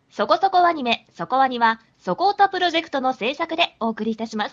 そこそこアニメ、そこアニは、そこおたプロジェクトの制作でお送りいたします。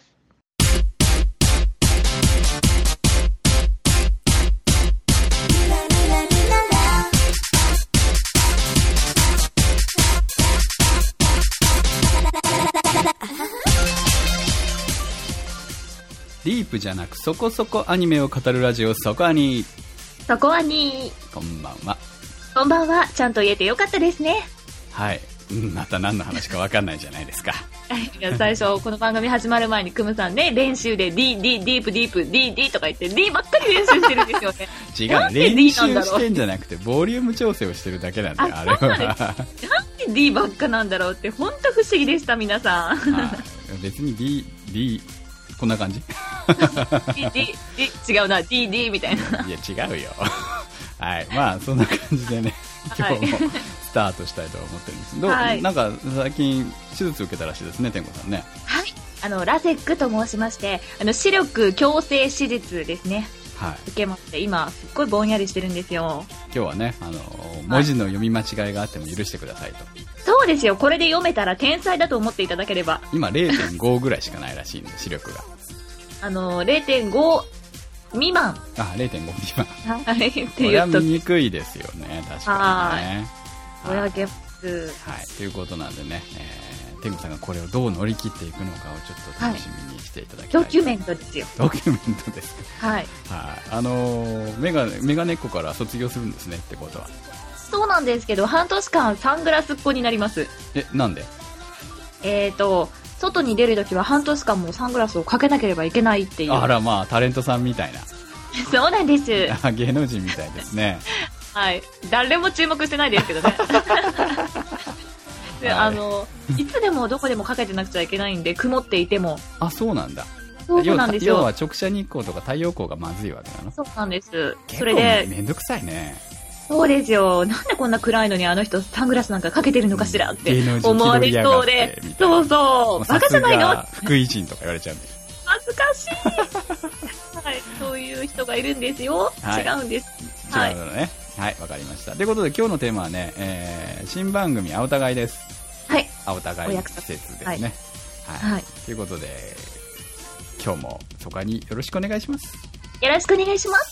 ディープじゃなくそこそこアニメを語るラジオ、そこアニ。 そこアニ。 こんばんは。 こんばんは。ちゃんと言えてよかったですね。 はい。また何の話か分かんないじゃないですか。 いや、最初この番組始まる前にクムさんね、練習で D ディープ D とか言って D ばっかり練習してるんですよね。 違う、練習してんじゃなくてボリューム調整をしてるだけなんだよ、あれは。 なんで D ばっかなんだろうって本当不思議でした、皆さん。 別に D こんな感じ。 違うな、D みたいな。 いや違うよ。はい、まあそんな感じでね、今日もスタートしたいと思ってるんです。 はい、 なんか最近手術受けたらしいですね、天子さんね。 はい、ラセックと申しまして、視力矯正手術ですね。はい、受けまして、今すっごいぼんやりしてるんですよ。 今日はね、文字の読み間違いがあっても許してくださいと。 そうですよ、これで読めたら天才だと思っていただければ。 今 0.5 ぐらいしかないらしいんで、視力が。 0.5 未満。 0.5 未満。 はい。っていうと。これは見にくいですよね、確かにね。 ぼやけます。 はい。ということなんでね、天狗さんがこれをどう乗り切っていくのかをちょっと楽しみにしていただきたい。 ドキュメントですよ。 ドキュメントですか。 はい。 はい。メガネっ子から卒業するんですねってことは。 そうなんですけど、半年間サングラスっ子になります。 なんで？ 外に出るときは半年間もサングラスをかけなければいけないっていう。 あら、まあタレントさんみたいな。 そうなんです。 芸能人みたいですね。 はい。誰も注目してないですけどね。で、いつでもどこでもかけてなくちゃいけないんで、曇っていても。 そうなんだ。 そうなんですよ。 要は直射日光とか太陽光がまずいわけなの？ そうなんです。 それでめんどくさいね。 そうですよ。なんでこんな暗いのにあの人サングラスなんかかけてるのかしらって思われそうで。そうそう。バカじゃないの？ 福井人とか言われちゃうんです。 恥ずかしい。はい。そういう人がいるんですよ。はい、違うんです。 違うのね。はい。わかりました。ということで今日のテーマはね、新番組青互いです。 はい。 青互い施設ですね。はい。はい。ということで、今日もそこによろしくお願いします。 よろしくお願いします。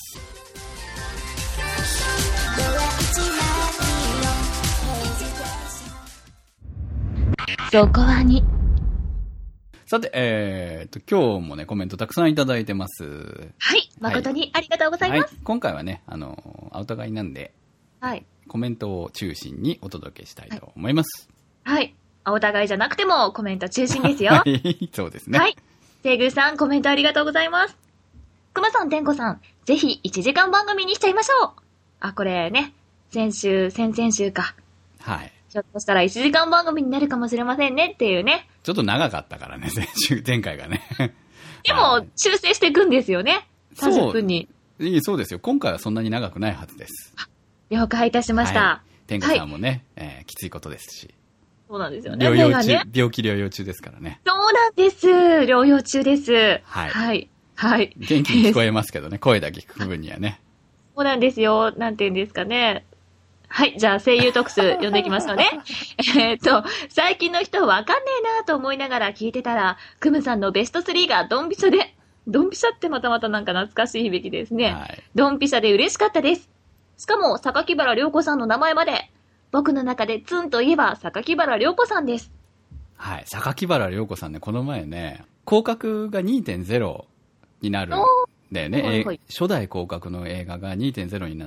そこはに。 さて、今日もね、コメントたくさんいただいてます。 はい。誠にありがとうございます。はい、 今回はね、お互いなんで、 はい。 コメントを中心にお届けしたいと思います。 はい。お互いじゃなくてもコメント中心ですよ。 はい。そうですね。 はい。てぐさん、コメントありがとうございます。くまさん、てんこさん、ぜひ1時間番組にしちゃいましょう。これね、先々週か。 はい。 ひょっとしたら1時間番組になるかもしれませんねっていうね。 ちょっと長かったからね、前回がね。 でも、修正していくんですよね。30分に。 そうですよ。今回はそんなに長くないはずです。 了解いたしました。 天狗さんもね、きついことですし。 そうなんですよね。 病気療養中ですからね。 そうなんです。療養中です。 はい。 はい。はい。 元気に聞こえますけどね、声だけ聞く分にはね。 そうなんですよ。なんて言うんですかね。はい。じゃあ、声優特集読んでいきましょうね。最近の人わかんねえなと思いながら聞いてたら、クムさんのベスト3がドンピシャで、ドンピシャってまたなんか懐かしい響きですね。はい。ドンピシャで嬉しかったです。しかも、榊原涼子さんの名前まで。僕の中でツンといえば、榊原涼子さんです。 はい。榊原涼子さんね、この前ね、広角が 2.0 になる。だよね、初代広角の映画が 2.0 になって、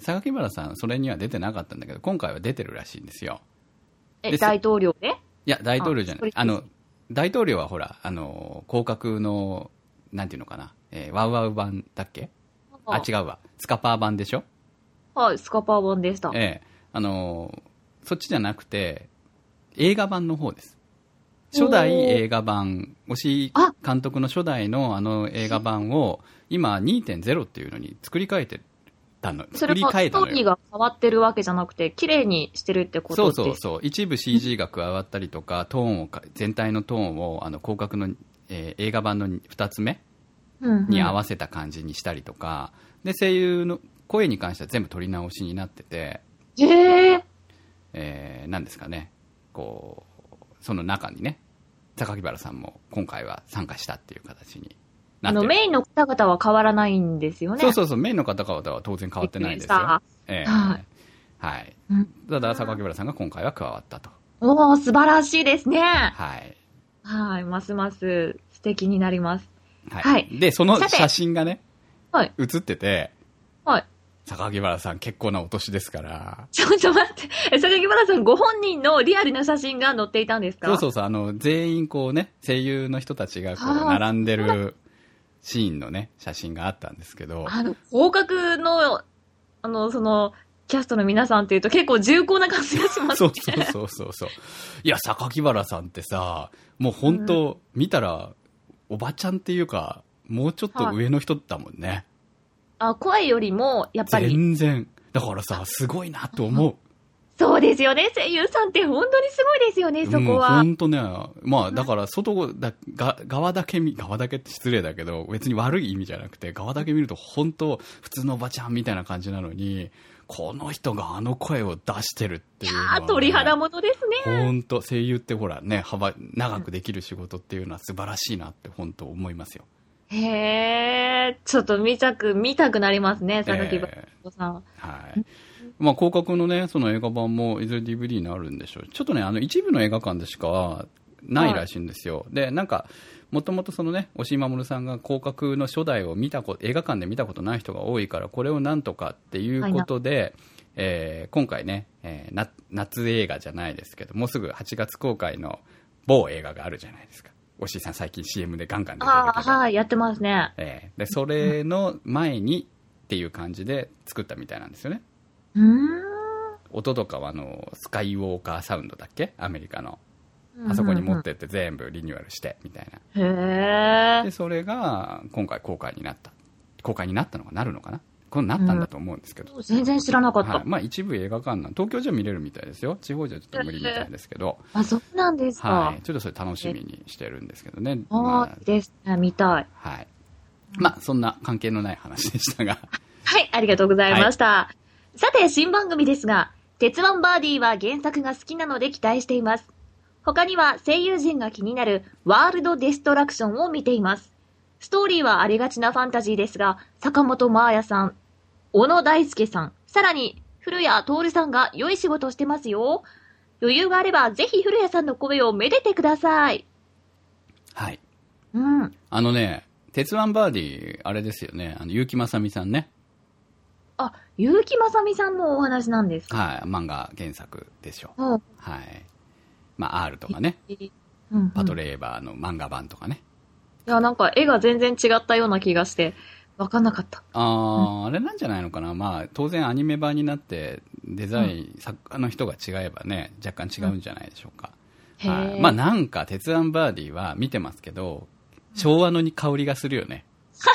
榊原さんそれには出てなかったんだけど、今回は出てるらしいんですよ。 大統領で？ いや、大統領じゃない。大統領はほら、広角の、なんていうのかな、ワウワウ版だっけ？違うわ。スカパー版でしょ？ はい、スカパー版でした。 そっちじゃなくて、映画版の方です。初代映画版、押井監督の初代の映画版を、今 2.0 っていうのに作り変えてたの。 それはストーリーが変わってるわけじゃなくて、綺麗にしてるってことです。 そう。一部 CG が加わったりとか、全体のトーンを、広角の、映画版の2つ目に合わせた感じにしたりとか、で、声優の声に関しては全部取り直しになってて、何ですかね。 こう、その中にね、榊原さんも今回は参加したっていう形になってる。 メインの方々は変わらないんですよね。 そうそうそう、メインの方々は当然変わってないですよ。はい。はい。ただ、榊原さんが今回は加わったと。 おー、素晴らしいですね。 はい。 はい、ますます素敵になります。 はい。はい、で、その写真がね、 はい。 写ってて、 はい。 榊原さん結構なお年ですから。 ちょっと待って、榊原さんご本人のリアルな写真が載っていたんですか？ そうそうそう、全員こうね、声優の人たちがこう、並んでるシーンのね、写真があったんですけど。 合格の、その、キャストの皆さんっていうと結構重厚な感じがしますね。 そう。いや、榊原さんってさ、もう本当、見たら、おばちゃんっていうか、もうちょっと上の人だもんね。 声よりも、やっぱり。 全然。だからさ、すごいなと思う。 そうですよね。声優さんって本当にすごいですよね、そこは。 本当ね。まあ、だから側だけって失礼だけど、別に悪い意味じゃなくて、側だけ見ると本当、普通のおばちゃんみたいな感じなのに、この人があの声を出してるっていうのは、ね。 鳥肌ものですね。 本当、声優ってほらね、長くできる仕事っていうのは素晴らしいなって本当思いますよ。 へー、ちょっと見たくなりますね、榊原さん。 はい。まあ、広角のね、その映画版もいずれ DVD になるんでしょう。ちょっとね、一部の映画館でしかないらしいんですよ。で、なんか、もともとそのね、押井守さんが広角の初代を映画館で見たことない人が多いから、これをなんとかっていうことで、今回ね、夏映画じゃないですけど、もうすぐ8月公開の某映画があるじゃないですか。押井さん最近 CM でガンガン出てるけど。 はい、やってますね。 で、それの前にっていう感じで作ったみたいなんですよね。音とかはスカイウォーカーサウンドだっけ？アメリカの。あそこに持ってって全部リニューアルしてみたいな。 へー。 で、それが今回公開になった。公開になったのかなるのかな？これなったんだと思うんですけど。 全然知らなかった。 はい、まあ一部映画館東京じゃ見れるみたいですよ。地方じゃちょっと無理みたいですけど。 そうなんですか。 はい。ちょっとそれ楽しみにしてるんですけどね。 ですね。見たい。 はい。まあそんな関係のない話でしたが。 はい、ありがとうございました。さて、新番組ですが、鉄腕バーディーは原作が好きなので期待しています。他には声優陣が気になるワールドデストラクションを見ています。ストーリーはありがちなファンタジーですが、坂本真綾さん、小野大輔さん、さらに古谷徹さんが良い仕事をしてますよ。余裕があればぜひ古谷さんの声をめでてください。 はい。 うん。 鉄腕バーディー、あれですよね。結城正美さんね。 結城正美さんのお話なんですか？ はい。漫画原作でしょ。 はい。 まあ、R とかね。パトレーバーの漫画版とかね。 いや、なんか絵が全然違ったような気がして、わかんなかった。 あれなんじゃないのかな。まあ、当然アニメ版になって、デザイン、作家の人が違えばね、若干違うんじゃないでしょうか。まあ、なんか、鉄腕バーディーは見てますけど、昭和の香りがするよね。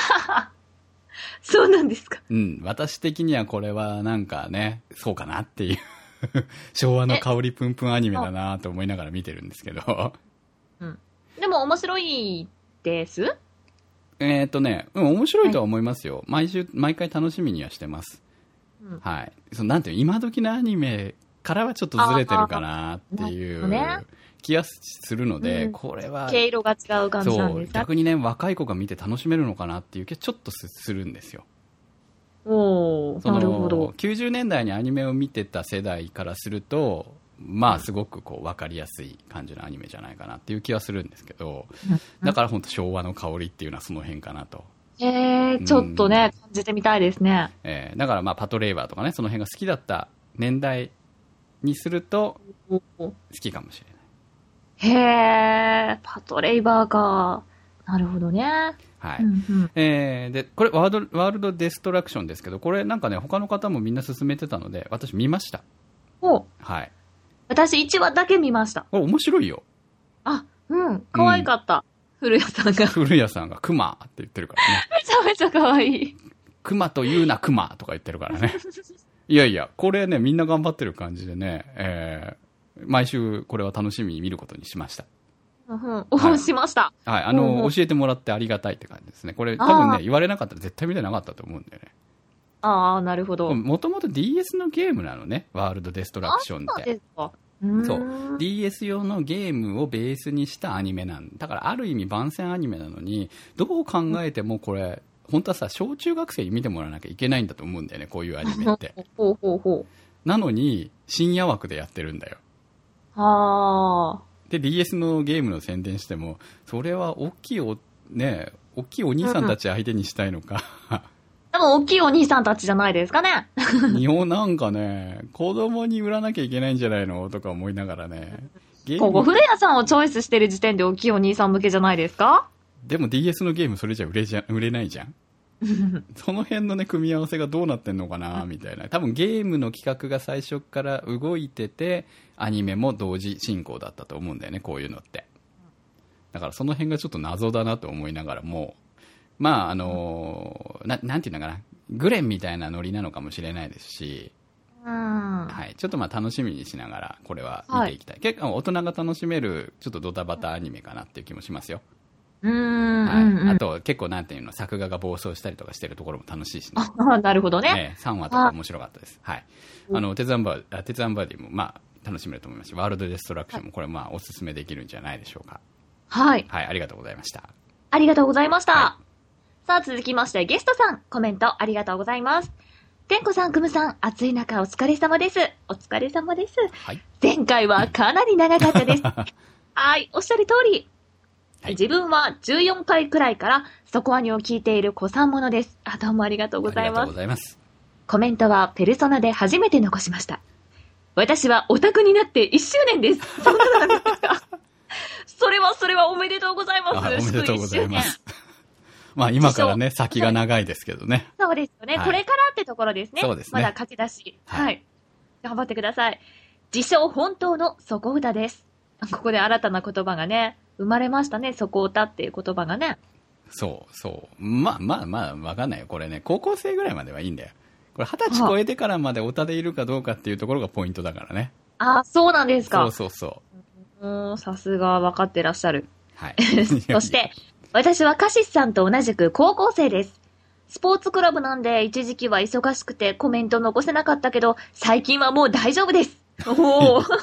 そうなんですか。 うん。私的にはこれはなんかね、そうかなっていう。昭和の香りプンプンアニメだなと思いながら見てるんですけど。 うん。でも面白いです？ 面白いとは思いますよ。毎回楽しみにはしてます。はい。なんていう、今時のアニメからはちょっとずれてるかなっていう気がするので、これは。 毛色が違う感じなんですか？ 逆にね、若い子が見て楽しめるのかなっていう気がちょっとするんですよ。 なるほど。 90年代にアニメを見てた世代からすると、まあすごく分かりやすい感じのアニメじゃないかなっていう気はするんですけど、だから本当昭和の香りっていうのはその辺かなと。 ちょっとね、感じてみたいですね。 だからまあパトレーバーとかね、その辺が好きだった年代にすると好きかもしれない。 パトレーバーか。なるほどね。 はい。で、これワールドデストラクションですけど、これなんかね、他の方もみんな勧めてたので、私見ました。はい。 私1話だけ見ました。 面白いよ。 可愛かった。古谷さんが。 古谷さんがクマって言ってるからね。 めちゃめちゃ可愛い。 クマと言うなクマとか言ってるからね。いやいや、これね、みんな頑張ってる感じでね、毎週これは楽しみに見ることにしました。 しました。 はい。教えてもらってありがたいって感じですね。これ多分ね、言われなかったら絶対見てなかったと思うんだよね。 なるほど。 もともと DS のゲームなのね、ワールドデストラクションって。 そうですか。 そう。 DS 用のゲームをベースにしたアニメなんだから、ある意味番宣アニメなのに、どう考えてもこれ、本当はさ、小中学生に見てもらわなきゃいけないんだと思うんだよね、こういうアニメって。 ほうほうほう。 なのに、深夜枠でやってるんだよ。 はあ。 で、DS のゲームの宣伝しても、それは大きいお兄さんたち相手にしたいのか。 でも、大きいお兄さんたちじゃないですかね。 日本なんかね、子供に売らなきゃいけないんじゃないのとか思いながらね。 ここ、古谷さんをチョイスしてる時点で大きいお兄さん向けじゃないですか？ でも DS のゲームそれじゃ売れないじゃん。その辺のね、組み合わせがどうなってんのかな、みたいな。多分ゲームの企画が最初から動いてて、アニメも同時進行だったと思うんだよね、こういうのって。だからその辺がちょっと謎だなと思いながらも、まあ、なんていうのかな、グレンみたいなノリなのかもしれないですし、はい、ちょっとまあ楽しみにしながら、これは見ていきたい。結構大人が楽しめる、ちょっとドタバタアニメかなっていう気もしますよ。はい、あと結構なんていうの、作画が暴走したりとかしてるところも楽しいしね。 あ、なるほどね。 3話とか面白かったです。はい。鉄腕バディもまあ楽しめると思いますし、ワールドデストラクションもこれまあおすすめできるんじゃないでしょうか。はい。はい、ありがとうございました。 ありがとうございました。はい、さあ続きましてゲストさん、コメントありがとうございます。天子さん、くむさん、暑い中お疲れ様です。お疲れ様です。はい。前回はかなり長かったです。はい、おっしゃる通り。はい、自分は14回くらいからそこアニを聞いている子さんものです。あ、どうもありがとうございます。ありがとうございます。コメントはペルソナで初めて残しました。私はオタクになって1周年です。そんななんですか？それはおめでとうございます。 おめでとうございます。まあ今からね、先が長いですけどね。 そうですよね。はい、これからってところですね。 そうですね。 まだ書き出し。はい。頑張ってください。自称本当の底歌です。ここで新たな言葉がね、生まれましたね。底歌っていう言葉がね。 そう。まあ、わかんないよ。これね、高校生ぐらいまではいいんだよ。これ20歳超えてからまでオタでいるかどうかっていうところがポイントだからね。 あ、そうなんですか。 そう。 さすが分かってらっしゃる。 はい。 そして、私はカシスさんと同じく高校生です。スポーツクラブなんで一時期は忙しくてコメント残せなかったけど、最近はもう大丈夫です。おー。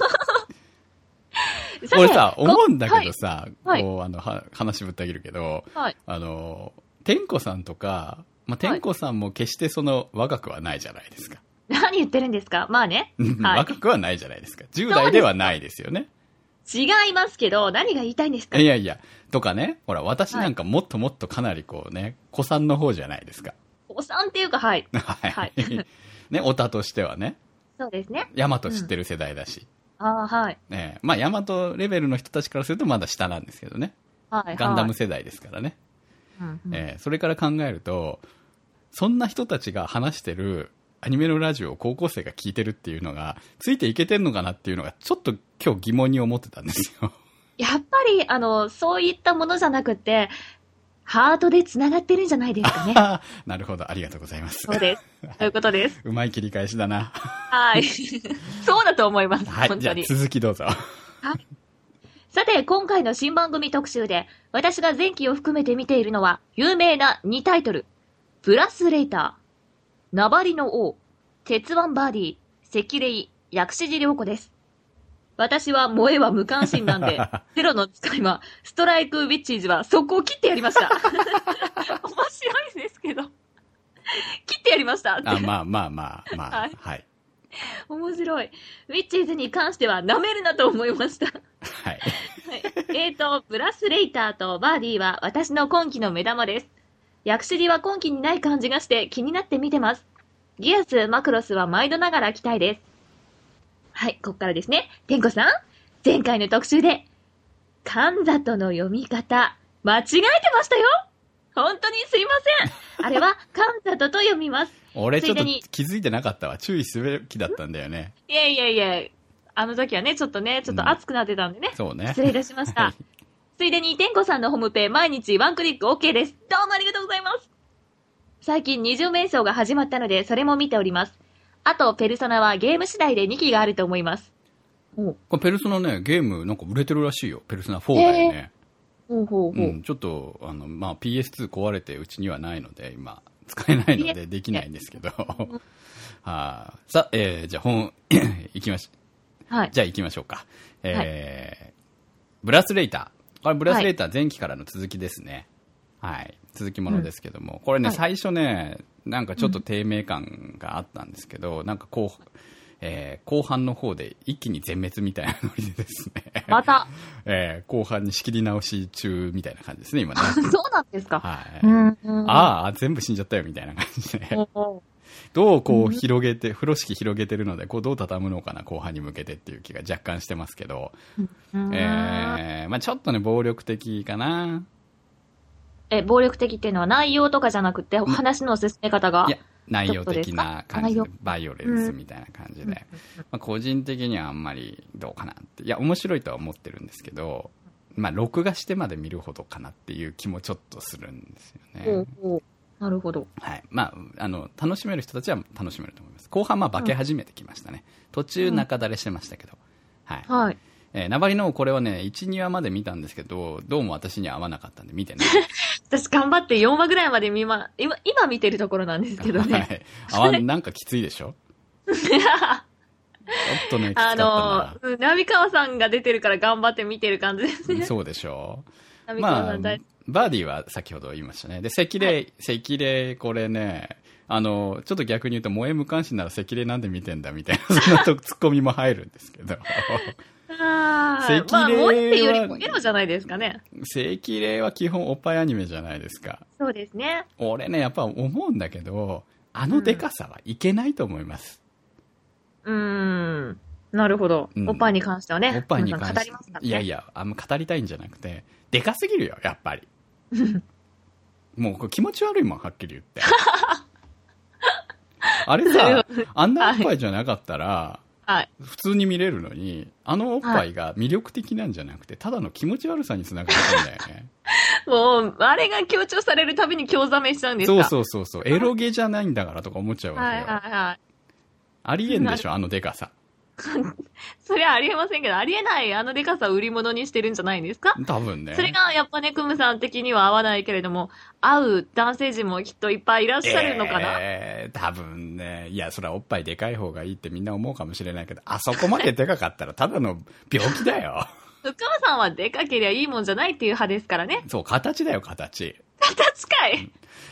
俺さ、思うんだけどさ、こう、話ぶってあげるけど、天子さんとか、まあ、天子さんも決してその若くはないじゃないですか。 何言ってるんですか？まあね。 若くはないじゃないですか。10代ではないですよね。 違いますけど、何が言いたいんですか？ いや、とかね、ほら、私なんかもっともっとかなりこうね、子さんの方じゃないですか。 子さんっていうか、はい。 はい。ね、オタとしてはね。 そうですね。 ヤマト知ってる世代だし。 はい。 ね、まあ、ヤマトレベルの人たちからするとまだ下なんですけどね。はい。ガンダム世代ですからね。それから考えると、そんな人たちが話してるアニメのラジオを高校生が聞いてるっていうのが、ついていけてんのかなっていうのが、ちょっと今日疑問に思ってたんですよ。 やっぱり、そういったものじゃなくて、ハートで繋がってるんじゃないですかね。 なるほど、ありがとうございます。 そうです。そういうことです。 うまい切り返しだな。 はい。そうだと思います。はい、本当に。 じゃあ続きどうぞ。 はい。さて、今回の新番組特集で、私が前期を含めて見ているのは、有名な2タイトル。ブラスレイター、ナバリの王、鉄腕バーディー、赤霊、薬師寺良子です。私は萌えは無関心なんで、ゼロの使いは、ストライクウィッチーズは速攻切ってやりました。面白いですけど。切ってやりました。 まあ、はい。 面白い。ウィッチーズに関しては舐めるなと思いました。 はい。 ブラスレイターとバーディーは私の今期の目玉です。薬師寺は今期にない感じがして気になって見てます。ギアス、マクロスは毎度ながら期待です。はい、こっからですね。天子さん、前回の特集で、カンザトの読み方、間違えてましたよ。本当にすいません。あれは、カンザトと読みます。 俺ちょっと気づいてなかったわ。注意すべきだったんだよね。 いや、あの時はね、ちょっと熱くなってたんでね。 そうね。 失礼いたしました。ついでに、天子さんのホームページ、毎日ワンクリック OK です。どうもありがとうございます。最近二重面相が始まったので、それも見ております。あと、ペルソナはゲーム次第で2期があると思います。 これペルソナね、ゲームなんか売れてるらしいよ。ペルソナ4だよね。ちょっと、PS2 壊れてうちにはないので、今、使えないのでできないんですけど。さあ、じゃあ本、行きましょう。 はい。 じゃあ行きましょうか。ブラスレイター。これブラスレイター前期からの続きですね。はい。続きものですけども。これね、 はい最初ね、なんかちょっと低迷感があったんですけど、なんか後半の方で一気に全滅みたいなノリでですね。 また。 後半に仕切り直し中みたいな感じですね、今ね。 そうなんですか。 はい。ああ、全部死んじゃったよみたいな感じで。どうこう広げて、風呂敷広げてるので、こうどう畳むのかな、後半に向けてっていう気が若干してますけど。まあちょっとね、暴力的かな。 暴力的っていうのは内容とかじゃなくて、話の進め方が。 いや、内容的な感じで、バイオレンスみたいな感じで。まあ個人的にはあんまりどうかなって。いや、面白いとは思ってるんですけど、まあ録画してまで見るほどかなっていう気もちょっとするんですよね。 なるほど。 はい。まあ、楽しめる人たちは楽しめると思います。後半、まあ、化け始めてきましたね。途中、中だれしてましたけど。はい。 はい。 ナバリのこれはね、1、2話まで見たんですけど、どうも私には合わなかったんで見てない。 私頑張って4話ぐらいまで今見てるところなんですけどね。 はい。なんかきついでしょちょっとね、きつかったな。 浪川さんが出てるから頑張って見てる感じですね。 そうでしょう。 浪川さんバーディーは先ほど言いましたね。で、赤霊、これね、ちょっと逆に言うと、萌え無関心なら赤霊なんで見てんだみたいな、そんなツッコミも入るんですけど。 赤霊は、萌えっていうよりもエロじゃないですかね。 赤霊は基本おっぱいアニメじゃないですか。 そうですね。 俺ね、やっぱ思うんだけど、あのデカさはいけないと思います。 なるほど。おっぱいに関してはね。 おっぱいに関しては。 語りますからね。 いやいや、あんま語りたいんじゃなくて、でかすぎるよ、やっぱり。もうこれ気持ち悪いもん、はっきり言って。あれさ、あんなおっぱいじゃなかったら、はい、普通に見れるのに、あのおっぱいが魅力的なんじゃなくて、ただの気持ち悪さにつながるんだよね。 もう、あれが強調されるたびに興ざめしちゃうんですか？ そう。エロゲじゃないんだからとか思っちゃうわけよ。ありえんでしょ、あのデカさ。 それはありえませんけど、ありえないあのデカさを売り物にしてるんじゃないんですか？ 多分ね。 それがやっぱね、クムさん的には合わないけれども、合う男性陣もきっといっぱいいらっしゃるのかな？ 多分ね。いや、それはおっぱいでかい方がいいってみんな思うかもしれないけど、あそこまででかかったらただの病気だよ。 クムさんはでかけりゃいいもんじゃないっていう派ですからね。 そう、形だよ、形。 形かい。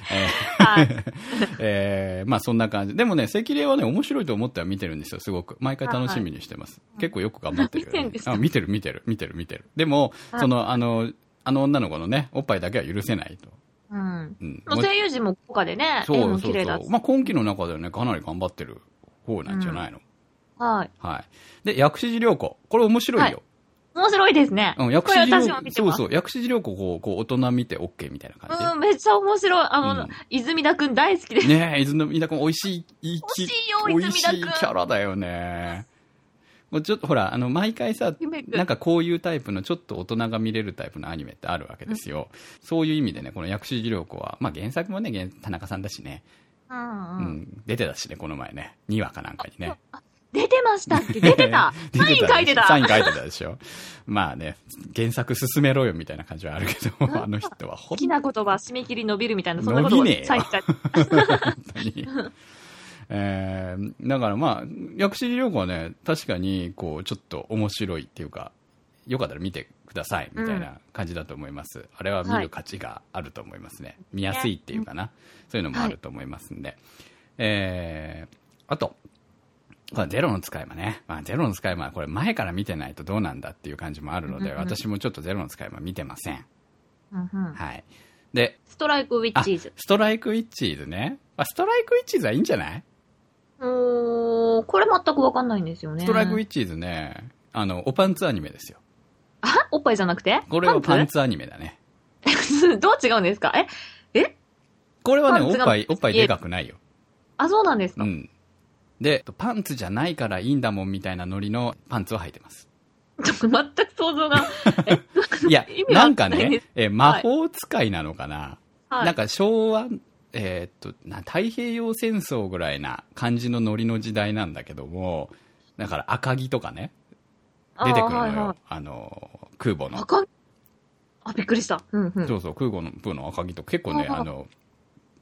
まあそんな感じ。でもね、赤霊はね、面白いと思っては見てるんですよ、すごく。毎回楽しみにしてます。結構よく頑張ってるよ、ね。見てる。でも、あの女の子のね、おっぱいだけは許せないと。 声優陣も豪華でね、絵も綺麗だし。 まあ今期の中ではね、かなり頑張ってる方なんじゃないの？ はい。 で、薬師寺涼子。これ面白いよ。 面白いですね。 薬師寺涼子、そう、薬師寺涼子こう大人見て OK みたいな感じ。 めっちゃ面白い。泉田くん大好きです。 ねえ、泉田くん美味しい、 美味しいよ、泉田くん。 美味しいキャラだよね。もうちょっとほら、毎回さ、なんかこういうタイプのちょっと大人が見れるタイプのアニメってあるわけですよ。そういう意味でね、この薬師寺涼子は、まあ原作もね、田中さんだしね。出てたしね、この前ね。2話かなんかにね。 出てましたっけ？出てた。サイン書いてた。 サイン書いてたでしょ。まあね、原作進めろよみたいな感じはあるけど、あの人は好きな言葉、締め切り伸びるみたいな、そんなことをサイン書いてた。本当に。 だからまあ、薬師寺涼子はね、確かに、こう、ちょっと面白いっていうか、よかったら見てください、みたいな感じだと思います。あれは見る価値があると思いますね。見やすいっていうかな。そういうのもあると思いますんで。あと、ゼロの使い魔ね。まあ、ゼロの使い魔はこれ前から見てないとどうなんだっていう感じもあるので、私もちょっとゼロの使い魔見てません。はい。で、 ストライクウィッチーズ。 ストライクウィッチーズね。ストライクウィッチーズはいいんじゃない？ これ全くわかんないんですよね。 ストライクウィッチーズね、おパンツアニメですよ。 おっぱいじゃなくて？ これはパンツアニメだね。 どう違うんですか？ これはね、おっぱいでかくないよ。 そうなんですか？ で、パンツじゃないからいいんだもんみたいなノリのパンツを履いてます。 全く想像が。 いや、なんかね、魔法使いなのかな、なんか昭和、太平洋戦争ぐらいな感じのノリの時代なんだけども、だから赤城とかね、出てくるのよ。空母の。 びっくりした。 そうそう、空母の赤城と結構ね、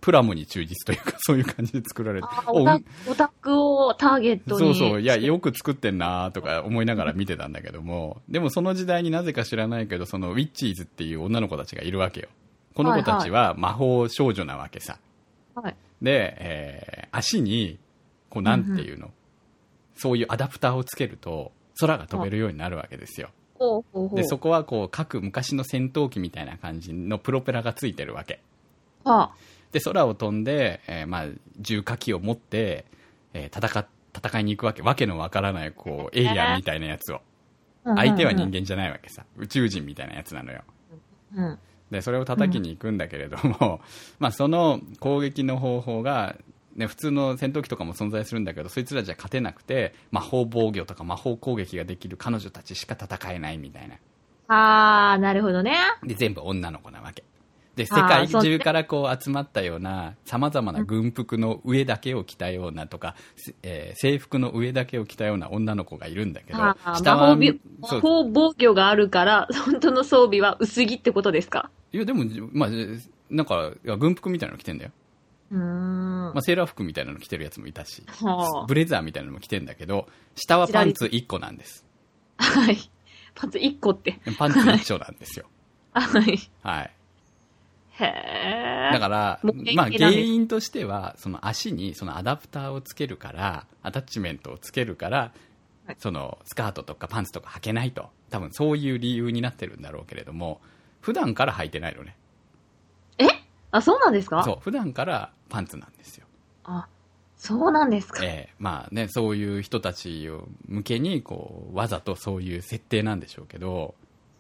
プラモに忠実というか、そういう感じで作られて。 オタクをターゲットに。 そうそう。いや、よく作ってんなとか思いながら見てたんだけども、でもその時代になぜか知らないけど、そのウィッチーズっていう女の子たちがいるわけよ。この子たちは魔法少女なわけさ。 はい。 で、足に、こうなんていうの、そういうアダプターをつけると、空が飛べるようになるわけですよ。で、そこはこう、各昔の戦闘機みたいな感じのプロペラがついてるわけ。で、空を飛んで、まあ、重火器を持って、戦いに行くわけ。わけのわからない、こう、エイリアンみたいなやつを。相手は人間じゃないわけさ。宇宙人みたいなやつなのよ。で、それを叩きに行くんだけれども、まあ、その攻撃の方法が、ね、普通の戦闘機とかも存在するんだけど、そいつらじゃ勝てなくて、魔法防御とか魔法攻撃ができる彼女たちしか戦えないみたいな。 なるほどね。 で、全部女の子なわけ。で、世界中からこう集まったような、様々な軍服の上だけを着たようなとか、制服の上だけを着たような女の子がいるんだけど、 下は魔法防御があるから、本当の装備は薄着ってことですか？ いや、でも、まあ、なんか、軍服みたいなの着てんだよ。まあ、セーラー服みたいなの着てるやつもいたし、ブレザーみたいなのも着てんだけど、下はパンツ1個なんです。 はい。パンツ1個って。 パンツ1丁なんですよ。 はい。 はい。 へー。 だから、まあ、原因としては、その足にそのアダプターをつけるから、アタッチメントをつけるから、そのスカートとかパンツとか履けないと。多分そういう理由になってるんだろうけれども、普段から履いてないのね。 そうなんですか？ そう、普段からパンツなんですよ。 そうなんですか。 まあね、そういう人たちを向けに、こう、わざとそういう設定なんでしょうけど。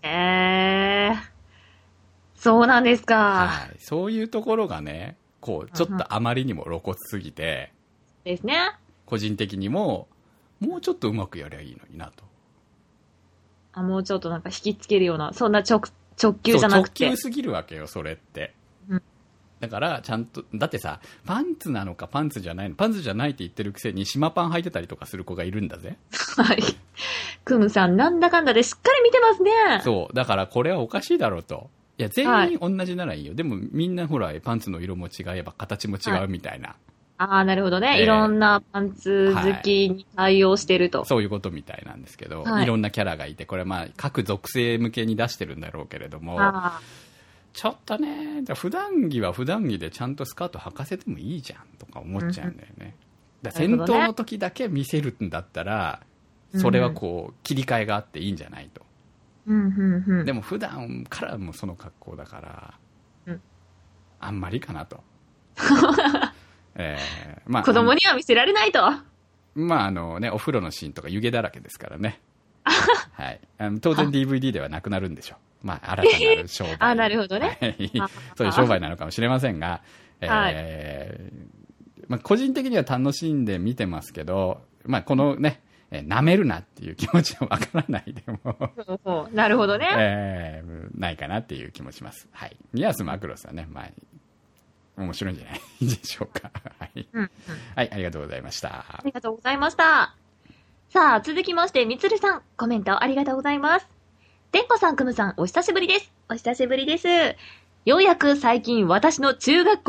そうなんですか。 はい。そういうところがね、こう、ちょっとあまりにも露骨すぎて。 ですね。 個人的にも、もうちょっとうまくやりゃいいのになと。 もうちょっとなんか引きつけるような、そんな直球じゃなくて。 直球すぎるわけよ、それって。だから、ちゃんと、だってさ、パンツなのかパンツじゃないの、パンツじゃないって言ってるくせに島パン履いてたりとかする子がいるんだぜ。 はい。クムさん、なんだかんだでしっかり見てますね。 そう。だからこれはおかしいだろうと。いや、全員同じならいいよ。でもみんなほら、パンツの色も違えば形も違うみたいな。 なるほどね。いろんなパンツ好きに対応してると。 そういうことみたいなんですけど、いろんなキャラがいて、これまあ、各属性向けに出してるんだろうけれども、ちょっとね、普段着は普段着でちゃんとスカート履かせてもいいじゃんとか思っちゃうんだよね。だ戦闘の時だけ見せるんだったら、それはこう、切り替えがあっていいんじゃないと。でも普段からもその格好だから、あんまりかなと。まあ、 子供には見せられないと。 まあね、お風呂のシーンとか湯気だらけですからね。はい。当然 DVD ではなくなるんでしょう。まあ、新たなる商売。 なるほどね。 そういう商売なのかもしれませんが、まあ、個人的には楽しんで見てますけど、まあ、このね、舐めるなっていう気持ちはわからないでもなるほどね。 ないかなっていう気もします。はい。ミヤスマクロスはね、まあ、面白いんじゃないでしょうか。はい。はい、ありがとうございました。 ありがとうございました。さあ、続きまして、みつるさん、コメントありがとうございます。てんこさん、くむさん、お久しぶりです。お久しぶりです。ようやく最近、私の中学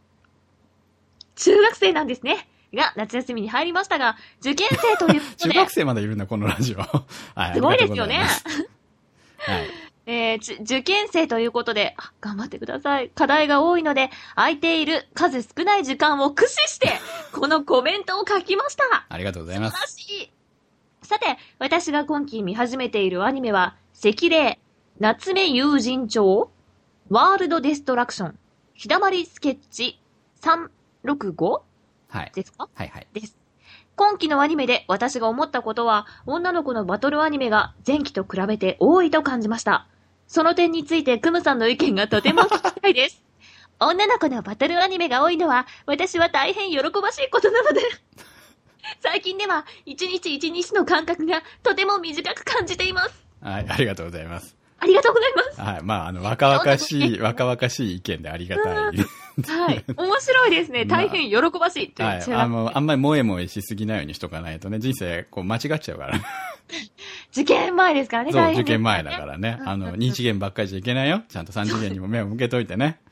生なんですね。が、夏休みに入りましたが、受験生ということで。 中学生までいるんだ、このラジオ。 はい、すごいですよね。 はい。 受験生ということで、頑張ってください。課題が多いので、空いている数少ない時間を駆使して、このコメントを書きました。 ありがとうございます。 素晴らしい。さて、私が今期見始めているアニメは、赤霊、夏目友人帳、ワールドデストラクション、日だまりスケッチ365、 はい、 ですか？ はいはい。 です。今期のアニメで私が思ったことは、女の子のバトルアニメが前期と比べて多いと感じました。その点についてクムさんの意見がとても聞きたいです。女の子のバトルアニメが多いのは、私は大変喜ばしいことなので、最近では一日一日の間隔がとても短く感じています。 はい、ありがとうございます。 ありがとうございます。 はい、まあ、若々しい意見でありがたい。はい、 面白いですね。大変喜ばしいって。 はい、あんまり萌え萌えしすぎないようにしとかないとね、人生、こう、間違っちゃうから。 受験前ですからね、 そう、受験前だからね。二次元ばっかりじゃいけないよ。ちゃんと三次元にも目を向けといてね。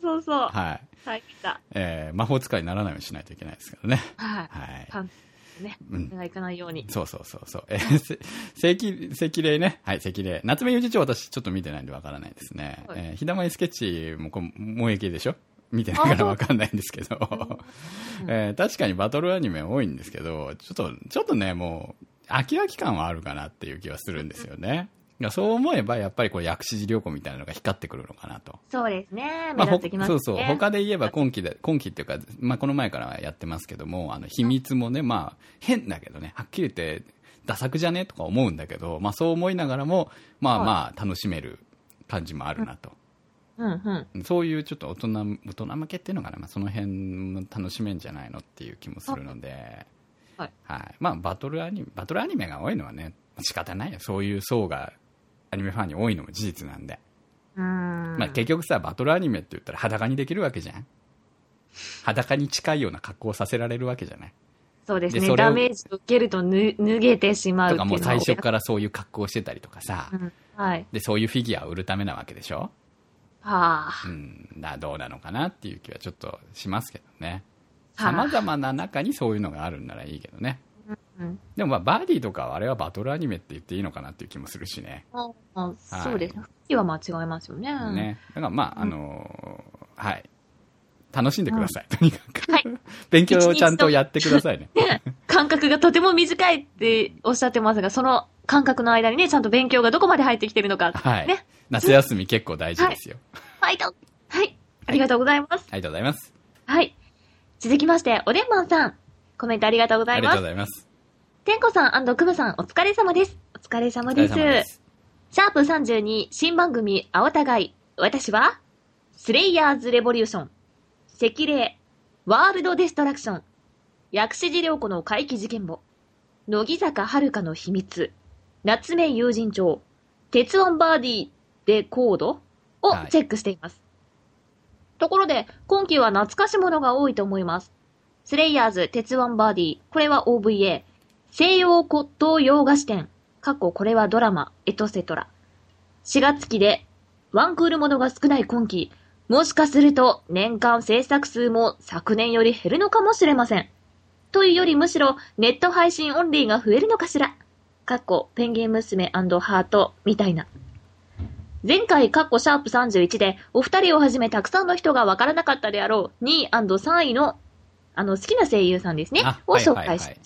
そうそう。 はい。 最近だ。 魔法使いにならないようにしないといけないですからね。 はい。 はい。 パンね。がいかないように。 そうそうそうそう。赤霊ね。はい、赤霊。夏目友人帳私ちょっと見てないんでわからないですね。はい、ひだまりスケッチも萌え系でしょ見てないからわかんないんですけど。確かにバトルアニメ多いんですけど、ちょっとね、もう、飽き感はあるかなっていう気はするんですよね。そう思えば、やっぱりこう、薬師寺良子みたいなのが光ってくるのかなと。 そうですね。目立ってきますね。 そうそう。他で言えば今期っていうか、まあ、この前からやってますけども、秘密もね、まあ、変だけどね、はっきり言って、ダ作じゃねとか思うんだけど、まあ、そう思いながらも、まあまあ、楽しめる感じもあるなと。そういうちょっと大人向けっていうのかな、まあ、その辺も楽しめんじゃないのっていう気もするので、はい。まあ、バトルアニメが多いのはね、仕方ないよ。そういう層が、アニメファンに多いのも事実なんで。まあ、結局さ、バトルアニメって言ったら裸にできるわけじゃん。裸に近いような格好をさせられるわけじゃない。 そうですね。ダメージを受けると脱げてしまうっていうのとか、もう最初からそういう格好をしてたりとかさ、 はい。 で、そういうフィギュアを売るためなわけでしょ。 はあ。どうなのかなっていう気はちょっとしますけどね。様々な中にそういうのがあるんならいいけどね。でもまあバーディーとかはあれはバトルアニメって言っていいのかなっていう気もするしね。 そうですね。雰囲気は間違いますよね。 ね。だからまあはい。楽しんでください。とにかく。はい。勉強をちゃんとやってくださいね。 感覚がとても短いっておっしゃってますが、その感覚の間にね、ちゃんと勉強がどこまで入ってきてるのか。 はい。ね。夏休み結構大事ですよ。 はい。はい。ありがとうございます。 ありがとうございます。 はい。続きまして、おでんまんさん。コメントありがとうございます。 ありがとうございます。 てんこさん&くむさん、お疲れ様です。お疲れ様です。シャープ32、新番組、青互い。私は、スレイヤーズレボリューション、赤霊、ワールドデストラクション、薬師寺良子の怪奇事件簿、乃木坂遥の秘密、夏目友人帳、鉄腕バーディーでコードをチェックしています。ところで、今期は懐かしものが多いと思います。スレイヤーズ、鉄腕バーディー、これは OVA、西洋骨董洋菓子店、これはドラマ、エトセトラ。4月期で、ワンクールものが少ない今期、もしかすると年間制作数も昨年より減るのかもしれません。というよりむしろネット配信オンリーが増えるのかしら。ペンギン娘&ハートみたいな。前回シャープ31でお二人をはじめたくさんの人がわからなかったであろう2位&3位の好きな声優さんですね。を紹介します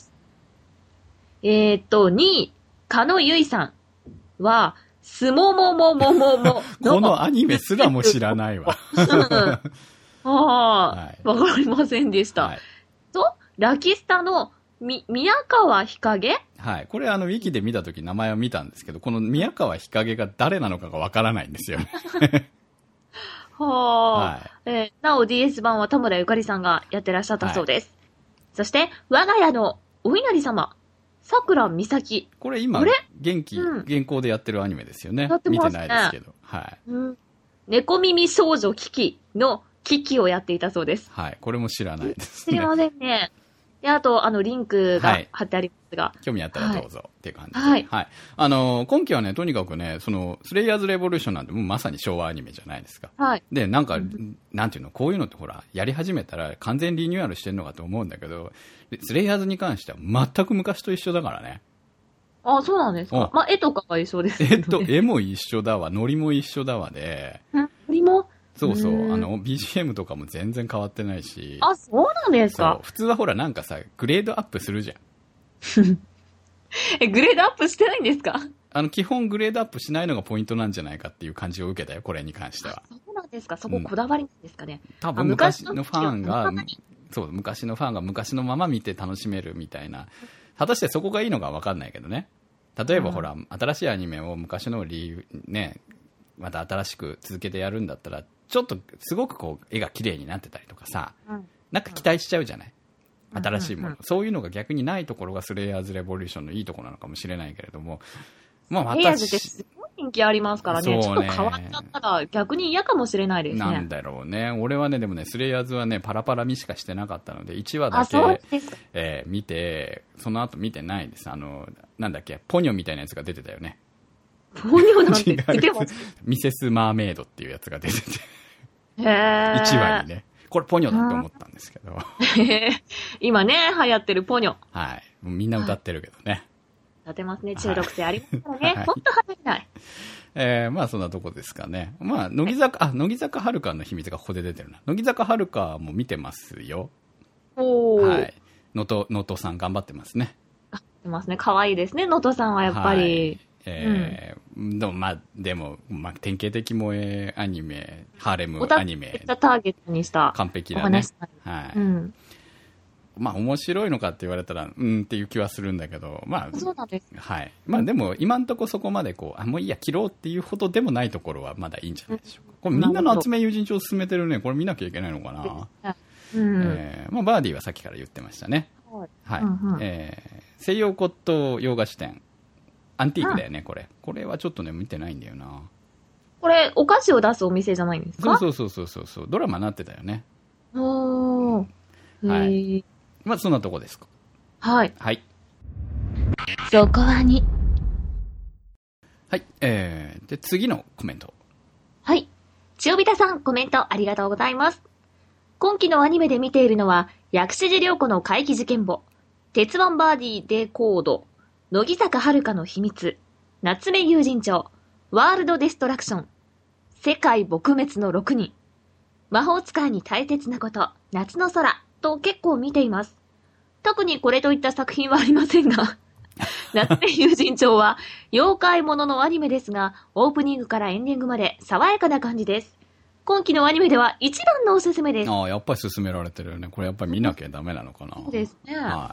。2位、加野由依さんは、すもももももも。 このアニメすらも知らないわ。 わかりませんでした。と、ラキスタの宮川日陰？ はい。これウィキで見たとき名前を見たんですけど、この宮川日陰が誰なのかがわからないんですよね。 なお DS 版は田村ゆかりさんがやってらっしゃったそうです。そして、我が家のお稲荷様。桜美咲。 これ今、現行でやってるアニメですよね。見てないですけど。はい。 猫耳少女キキのキキをやっていたそうです。 はい。これも知らないですね。 知りませんね。で、あと、リンクが貼ってありますが。 興味あったらどうぞっていう感じです。はい。今期はね、とにかくね、スレイヤーズレボリューションなんてもうまさに昭和アニメじゃないですか。はい。で、なんていうの、こういうのってほら、やり始めたら完全リニューアルしてるのかと思うんだけど、スレイヤーズに関しては全く昔と一緒だからね。 あ、そうなんですか。まあ、絵とかは一緒ですけど、絵も一緒だわ、ノリも一緒だわで。 ノリもそうそう。BGM とかも全然変わってないし。 あ、そうなんですか。 普通はほらなんかさ、グレードアップするじゃん。グレードアップしてないんですか？ 基本グレードアップしないのがポイントなんじゃないかっていう感じを受けたよ、これに関しては。 そうなんですか。そここだわりですかね。 多分昔のファンが、昔のファンが昔のまま見て楽しめるみたいな。果たしてそこがいいのか分かんないけどね。例えばほら、新しいアニメを昔のね、また新しく続けてやるんだったら、ちょっとすごくこう絵が綺麗になってたりとかさ、なんか期待しちゃうじゃない、新しいもの、そういうのが逆にないところがスレイヤーズレボリューションのいいところなのかもしれないけれども、まあ私スレイヤーズってすごい人気ありますからね、ちょっと変わっちゃったら逆に嫌かもしれないですね。 なんだろうね。俺はね、でもね、スレイヤーズはね、パラパラ見しかしてなかったので、1話だけ、見て、その後見てないです。なんだっけ、ポニョみたいなやつが出てたよね。 ポニョなんて出てます。 ミセス・マーメイドっていうやつが出ててへー。 1話にね。これポニョだって思ったんですけど。 今ね、流行ってるポニョ。 はい。もうみんな歌ってるけどね。 歌ってますね。中毒性ありますからね。 はいほんと入れない。 まあそんなとこですかね。まあ、乃木坂遥の秘密がここで出てるな。乃木坂遥も見てますよ。 おー。 はい。能登さん頑張ってますね。 出ますね。可愛いですね、能登さんはやっぱり。 でも、典型的萌えアニメ、ハーレムアニメ。 ターゲットにした完璧だね。はい。 うん。 まあ面白いのかって言われたら、っていう気はするんだけど、まあ、 そうなんです。 はい。まあでも、今んとこそこまでこう、もういいや、切ろうっていうほどでもないところはまだいいんじゃないでしょうか。これみんなの集め友人帳を進めてるね。これ見なきゃいけないのかな。まあバーディーはさっきから言ってましたね。はい。西洋骨董洋菓子店。アンティークだよね、これ。これはちょっとね、見てないんだよな。 これ、お菓子を出すお店じゃないんですか？ そう。ドラマになってたよね。 おー。 はい。まあ、そんなとこですか。 はい。 はい。 そこはに。 はい。で、次のコメント。 はい。千代びたさん、コメントありがとうございます。今期のアニメで見ているのは、薬師寺涼子の怪奇事件簿、鉄腕バーディーデコード、乃木坂遥の秘密、夏目友人帳、ワールドデストラクション、世界撲滅の6人、魔法使いに大切なこと、夏の空と結構見ています。特にこれといった作品はありませんが、夏目友人帳は妖怪もののアニメですが、オープニングからエンディングまで爽やかな感じです。今期のアニメでは一番のおすすめです。 ああ、やっぱり勧められてるよね。これやっぱり見なきゃダメなのかな。 そうですね。 はい。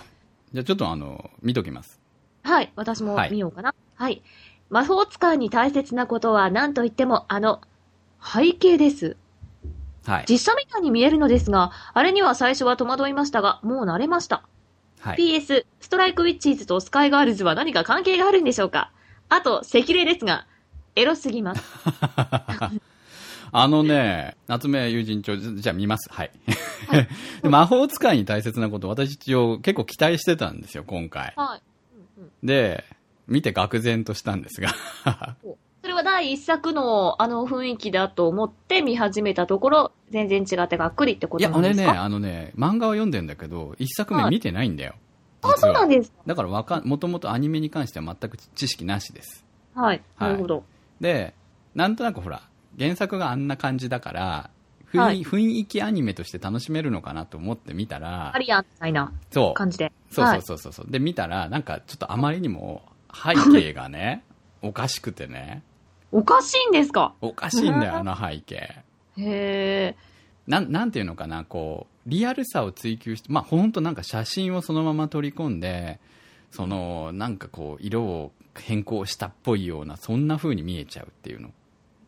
じゃあちょっと見ときます。 はい、私も見ようかな。はい。魔法使いに大切なことは何と言っても背景です。 はい。 実写みたいに見えるのですが、あれには最初は戸惑いましたが、もう慣れました。はい。PS、ストライクウィッチーズとスカイガールズは何か関係があるんでしょうか？あと、赤霊ですが、エロすぎます。 夏目友人帳、じゃあ見ます。はい。はい、魔法使いに大切なこと、私一応結構期待してたんですよ、今回。はい。で、見て愕然としたんですが。 それは第一作の雰囲気だと思って見始めたところ、全然違ってがっくりってことなんですか？ いや、漫画は読んでんだけど、一作目見てないんだよ。 はい、あ、そうなんですか。 だからもともとアニメに関しては全く知識なしです。 はい。なるほど。 で、なんとなくほら、原作があんな感じだから、雰囲気アニメとして楽しめるのかなと思って見たら、 アリアンみたいな感じで。 そう。で、見たら、なんかちょっとあまりにも背景がね、おかしくてね。 おかしいんですか？ おかしいんだよ、背景。 へー。なんていうのかな、こう、リアルさを追求して、まあほんとなんか写真をそのまま取り込んで、なんかこう、色を変更したっぽいような、そんな風に見えちゃうっていうの。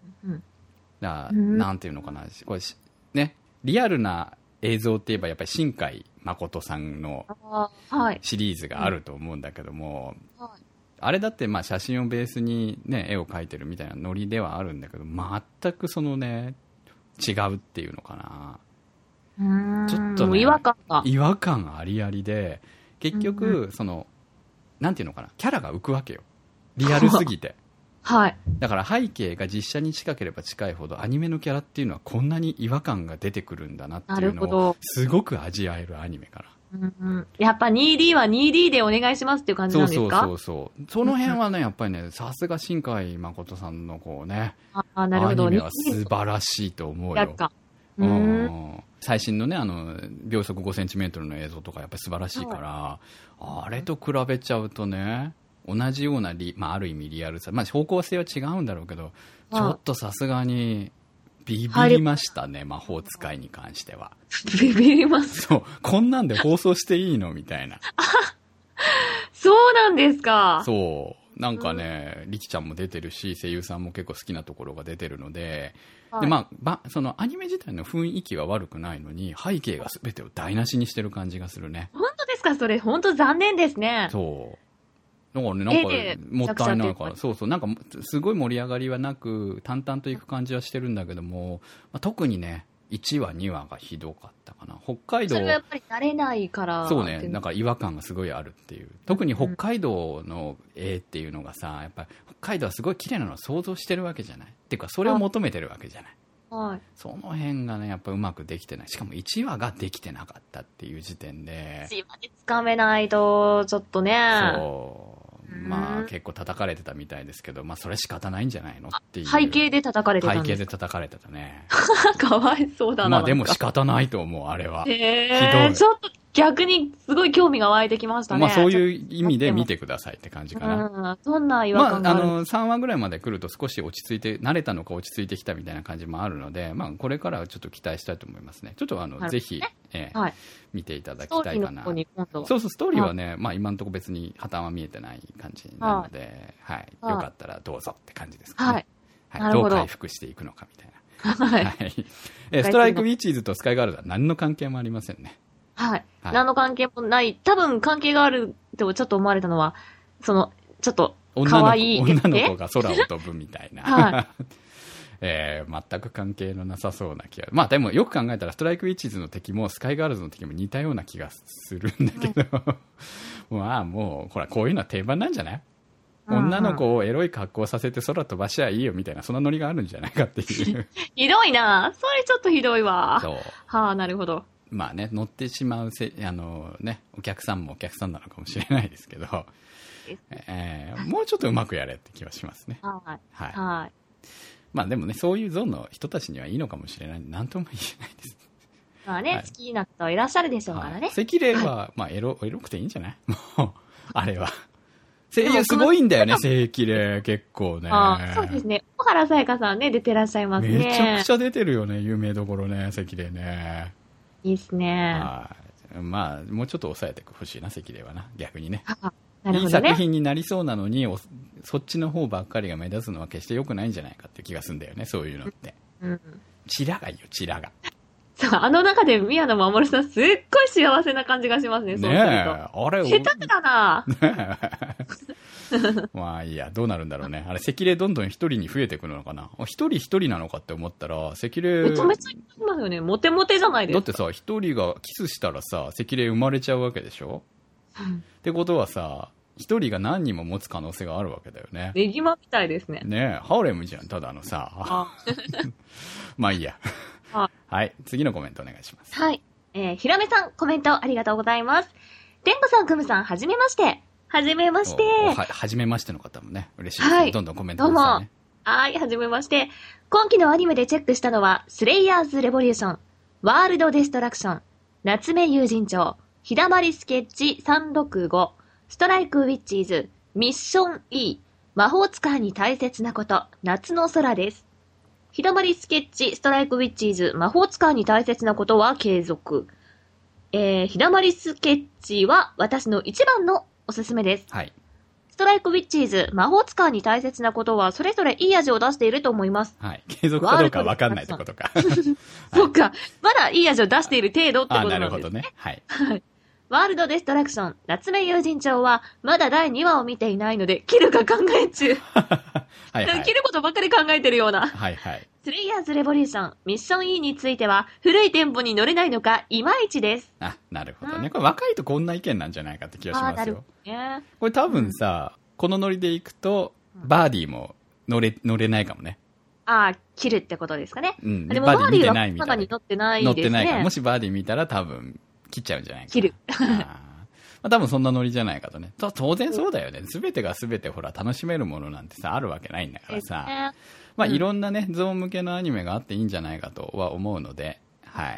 なんていうのかな、これね、リアルな映像って言えばやっぱり新海誠さんのシリーズがあると思うんだけども、あれだってまあ写真をベースにね、絵を描いてるみたいなノリではあるんだけど、全く違うっていうのかな。ちょっとね、違和感ありありで、結局、なんていうのかな、キャラが浮くわけよ。リアルすぎて。 はい。 だから背景が実写に近ければ近いほどアニメのキャラっていうのはこんなに違和感が出てくるんだなっていうのをすごく味わえるアニメかな。やっぱ 2D は 2D でお願いしますっていう感じなんですか？ そう。その辺はね、やっぱりね、さすが新海誠さんのこうね、 なるほど、 アニメは素晴らしいと思うよ。最新のね、秒速 5cm の映像とかやっぱり素晴らしいから、あれと比べちゃうとね、同じようなある意味リアルさ、方向性は違うんだろうけど、ちょっとさすがにビビりましたね、魔法使いに関しては。 ビビります。 そう、こんなんで放送していいのみたいな。 そうなんですか。 そう。なんかね、リキちゃんも出てるし、声優さんも結構好きなところが出てるので、で、そのアニメ自体の雰囲気は悪くないのに、背景が全てを台無しにしてる感じがするね。 本当ですか？それ本当残念ですね。 そう。だからね、なんかもったいないから、なんかすごい盛り上がりはなく、淡々といく感じはしてるんだけども、特にね、1話、2話がひどかったかな。北海道。 それはやっぱり慣れないから。 そうね、なんか違和感がすごいあるっていう。特に北海道の絵っていうのがさ、やっぱり北海道はすごい綺麗なのを想像してるわけじゃない。っていうか、それを求めてるわけじゃない。 はい。 その辺がね、やっぱうまくできてない。しかも1話ができてなかったっていう時点で。 1話でつかめないと、ちょっとね。 そう。まあ結構叩かれてたみたいですけど、まあそれ仕方ないんじゃないのっていう。 背景で叩かれてたんですか？ 背景で叩かれてたね。 かわいそうだな。 まあでも仕方ないと思う、あれは。ひどい。 ちょっと逆にすごい興味が湧いてきましたね。 まあそういう意味で見てくださいって感じかな。 どんな違和感がある？ まあ3話ぐらいまで来ると少し落ち着いて、慣れたのか落ち着いてきたみたいな感じもあるので、まあこれからはちょっと期待したいと思いますね。ちょっとぜひ、はい、見ていただきたいかな。そうそう、ストーリーはね、まあ今のところ別に破綻は見えてない感じなので、はい、よかったらどうぞって感じですかね。はい。どう回復していくのかみたいな。はい。ストライクウィッチーズとスカイガールズは何の関係もありませんね。 はい。何の関係もない。多分関係があるとちょっと思われたのは、ちょっと、可愛い女の子が空を飛ぶみたいな。はい。全く関係のなさそうな気が。まあでもよく考えたらストライクウィッチーズの敵もスカイガールズの敵も似たような気がするんだけど、まあもう、ほら、こういうのは定番なんじゃない？女の子をエロい格好させて空飛ばしゃいいよみたいな、そんなノリがあるんじゃないかっていう。 ひどいな。それちょっとひどいわ。 そう。 はあ、なるほど。 まあね、乗ってしまうお客さんもお客さんなのかもしれないですけど、もうちょっとうまくやれって気はしますね。 はい。 はい。はい。まあでもね、そういうゾーンの人たちにはいいのかもしれない。なんとも言えないです。 まあね、はい、好きな方はいらっしゃるでしょうからね。 赤霊は、はい、まあエロくていいんじゃない？もう、あれは。声優すごいんだよね、赤霊、結構ね。 そうですね。小原さやかさんね、出てらっしゃいますね。 めちゃくちゃ出てるよね、有名どころね、赤霊ね。 いいっすね。 はい。まあ、もうちょっと抑えてほしいな、赤霊はな、逆にね。 なるほどね。 いい作品になりそうなのに、そっちの方ばっかりが目立つのは決して良くないんじゃないかっていう気がするんだよね、そういうのって。チラがいいよ、チラが。 そう、中で宮野真守さん、すっごい幸せな感じがしますね、そうすると。 ねえ、あれ、 下手だな。 ねえ。まあいいや、どうなるんだろうね。あれ、赤霊どんどん一人に増えてくるのかな。一人なのかって思ったら、赤霊。 めちゃめちゃいますよね。モテモテじゃないですか。 だってさ、一人がキスしたらさ、赤霊生まれちゃうわけでしょ？ってことはさ、一人が何人も持つ可能性があるわけだよね。 ネギマみたいですね。 ねえ、ハオレムじゃん、ただのさ。まあいいや。はい。次のコメントお願いします。 はい。ひらめさん、コメントありがとうございます。天狗さん、くむさん、はじめまして。はじめまして。 はじめましての方もね、嬉しいですね。はい、どんどんコメントくださいね。 はい、はじめまして。今期のアニメでチェックしたのは、スレイヤーズレボリューション、ワールドデストラクション、夏目友人帳、ひだまりスケッチ365、ストライクウィッチーズ、ミッション E、魔法使いに大切なこと、夏の空です。ひだまりスケッチ、ストライクウィッチーズ、魔法使いに大切なことは継続。ひだまりスケッチは私の一番のおすすめです。 はい。 ストライクウィッチーズ、魔法使いに大切なことはそれぞれいい味を出していると思います。 はい。継続かどうかわかんないってことか。 そうか。まだいい味を出している程度ってことなんですね。 なるほどね。はい。 ワールドデストラクション、夏目友人帳は、まだ第2話を見ていないので、切るか考え中。はいはい、切ることばっかり考えてるような。 はいはい。 スレイヤーズレボリューション、ミッション E については、古いテンポに乗れないのか、いまいちです。 あ、なるほどね。これ若いとこんな意見なんじゃないかって気がしますよ。 なるほどね。 これ多分さ、このノリでいくと、バーディーも乗れないかもね。 切るってことですかね。 うん。 でもバーディーはまだに乗ってないですね。乗ってないから。 もしバーディー見たら多分、切っちゃうんじゃないかな。 切る。 多分そんなノリじゃないかとね。当然そうだよね。すべてがすべてほら楽しめるものなんてさ、あるわけないんだからさ。まあいろんなね、ゾーン向けのアニメがあっていいんじゃないかとは思うので、はい。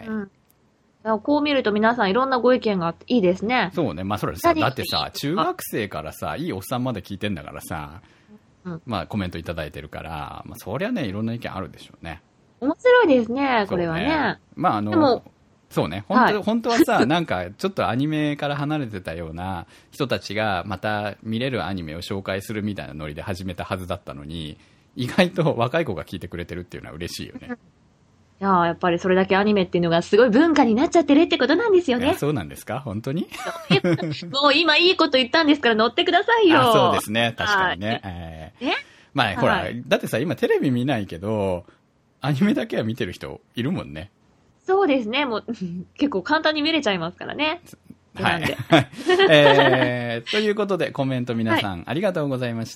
こう見ると皆さんいろんなご意見があっていいですね。 そうね。まあそれさ、だってさ、中学生からさ、いいおっさんまで聞いてんだからさ、まあコメントいただいてるから、まあそりゃね、いろんな意見あるでしょうね。 面白いですね、これはね。 まあでもそうね。本当はさ、なんか、ちょっとアニメから離れてたような人たちが、また見れるアニメを紹介するみたいなノリで始めたはずだったのに、意外と若い子が聞いてくれてるっていうのは嬉しいよね。 いややっぱりそれだけアニメっていうのがすごい文化になっちゃってるってことなんですよね。 そうなんですか？本当に？ もう今いいこと言ったんですから乗ってくださいよ。 そうですね。確かにね。まあ、ほら、だってさ、今テレビ見ないけど、アニメだけは見てる人いるもんね。 そうですね。もう、結構簡単に見れちゃいますからね。 はい。ということで、コメント皆さん、ありがとうございました。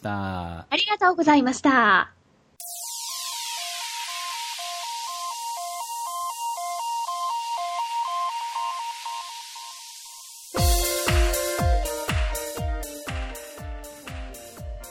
ありがとうございました。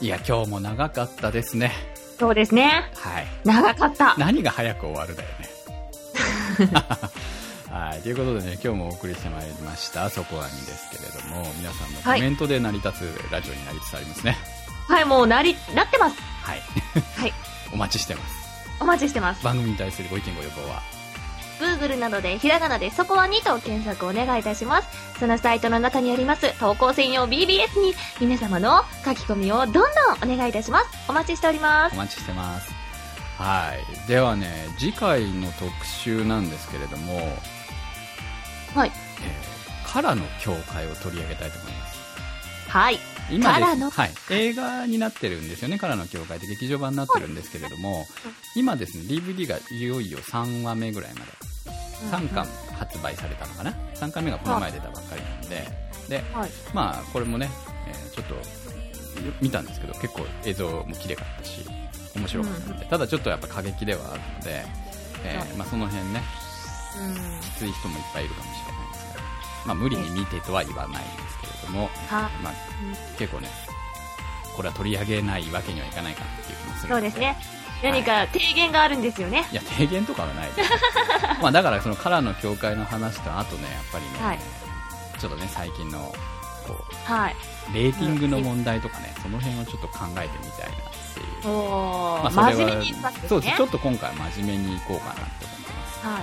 いや、今日も長かったですね。 そうですね。 はい。 長かった。 何が早く終わるだよね。はい。ということでね、今日もお送りしてまいりました、そこはにですけれども、皆さんのコメントで成り立つラジオになりつつありますね。 はい、もうなってます。 はい。 はい。 お待ちしてます。 お待ちしてます。 番組に対するご意見ご要望は Google などでひらがなでそこはにと検索お願いいたします。そのサイトの中にあります投稿専用 BBS に皆様の書き込みをどんどんお願いいたします。お待ちしております。 お待ちしてます。はい。ではね、次回の特集なんですけれども、 はい。 カラの教会を取り上げたいと思います。 はい。 今カラの、 はい、映画になってるんですよね。カラの教会で劇場版になってるんですけれども、今ですね DVD がいよいよ3話目ぐらいまで3巻発売されたのかな。3巻目がこの前出たばっかりなんで、 はい、 まあこれもね、ちょっと見たんですけど結構映像も綺麗かったし面白かったんで、ただちょっとやっぱ過激ではあるので、まあ、その辺ね、きつい人もいっぱいいるかもしれないですから、まあ、無理に見てとは言わないんですけれども、まあ、結構ねこれは取り上げないわけにはいかないかなっていう気もするので。 そうですね。何か提言があるんですよね。 いや提言とかはないですまあだからそのカラーの教会の話とあとねやっぱりね、ちょっとね最近のこう、レーティングの問題とかね、その辺をちょっと考えてみたいなっていう。まあ、それは真面目に言ったんですね。 そうです。ちょっと今回は真面目にいこうかなって思ってます。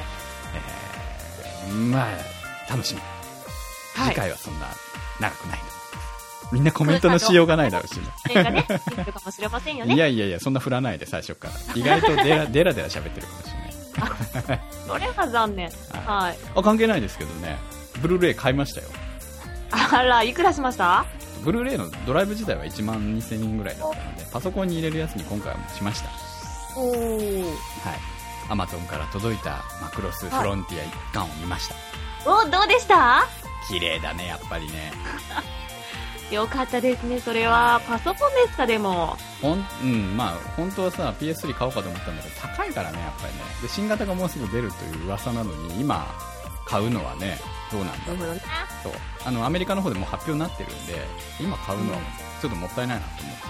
まあ楽しみ。次回はそんな長くないと思います。みんなコメントのしようがないだろうしね。 かもしれませんよね。 いやいやいや、そんな振らないで最初から。意外とデラデラ喋ってるかもしれない。 それは残念。はい。 関係ないですけどね。ブルーレイ買いましたよ。 あら、いくらしました？ ブルーレイのドライブ自体は1万2000円ぐらいだったので、パソコンに入れるやつに今回はもうしました。 おー。 はい。アマゾンから届いたマクロスフロンティア1巻を見ました。 お、どうでした？ 綺麗だね、やっぱりね。 よかったですね。それはパソコンですか？でもまあ本当はさ PS3 買おうかと思ったんだけど高いからね、やっぱりね。で新型がもうすぐ出るという噂なのに今買うのはねどうなんだろう。そうアメリカの方でも発表になってるんで今買うのはちょっともったいないなと思って、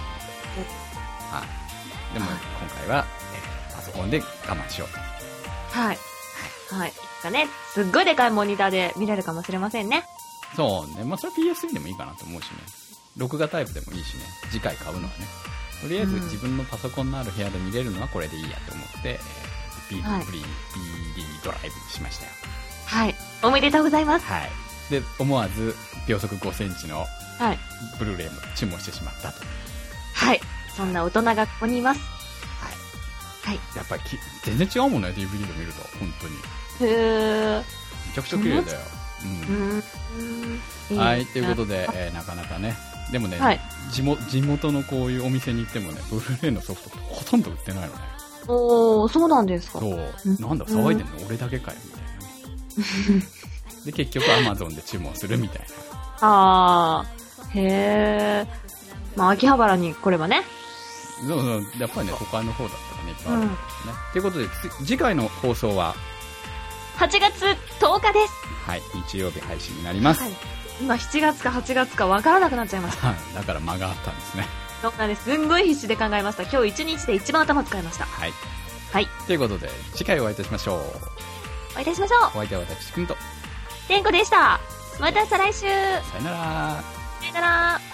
はい。でも今回は、パソコンで我慢しようと。はいはい。いつかね、すっごいでかいモニターで見れるかもしれませんね。 そうね。まあそれ PS3 でもいいかなと思うしね。録画タイプでもいいしね。次回買うのはね。とりあえず自分のパソコンのある部屋で見れるのはこれでいいやと思って、BD ドライブにしましたよ。はい。 おめでとうございます。 はい。で、思わず秒速5センチのブルーレイも注文してしまったと。 はい。そんな大人がここにいます。 はい。やっぱり全然違うもんね、DVD で見ると。本当に。めちゃくちゃ綺麗だよ。はい。ということで、なかなかね。でもね、地元のこういうお店に行ってもね、ブルーレイのソフトほとんど売ってないのね。 おー、そうなんですか。 そう。なんだ、騒いでんの俺だけかよ、みたいな。で、結局 Amazon で注文するみたいな。へー。まあ、秋葉原に来ればね。 そう、やっぱりね、他の方だったらね、いっぱいあるんですね。ということで、次回の放送は 8月10日です。 はい、日曜日配信になります。 今7月か8月か分からなくなっちゃいました。 だから間があったんですね。 そうなんです。すんごい必死で考えました。今日1日で一番頭使いました。 はい。ということで、次回お会いいたしましょう。 お会いいたしましょう。 お相手は私、くんと。 てんこでした。また再来週。 さよなら。 さよなら。